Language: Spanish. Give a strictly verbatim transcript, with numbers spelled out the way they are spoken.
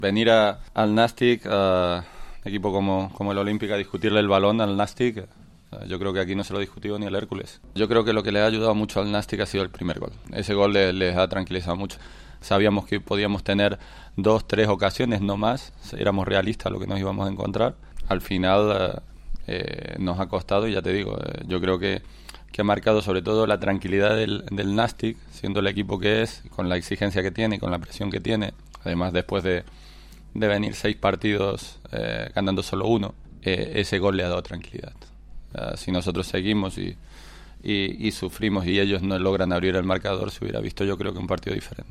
Venir a, al Nàstic, uh, equipo como, como el Olímpic, a discutirle el balón al Nàstic, uh, yo creo que aquí no se lo ha discutido ni el Hércules. Yo creo que lo que le ha ayudado mucho al Nàstic ha sido el primer gol. Ese gol les, les ha tranquilizado mucho. Sabíamos que podíamos tener dos, tres ocasiones, no más. Éramos realistas lo que nos íbamos a encontrar. Al final uh, eh, nos ha costado, y ya te digo, eh, yo creo que, que ha marcado sobre todo la tranquilidad del, del Nàstic, siendo el equipo que es, con la exigencia que tiene, con la presión que tiene. Además, después de, de venir seis partidos eh, ganando solo uno, eh, ese gol le ha dado tranquilidad. Uh, si nosotros seguimos y, y, y sufrimos y ellos no logran abrir el marcador, se hubiera visto yo creo que un partido diferente.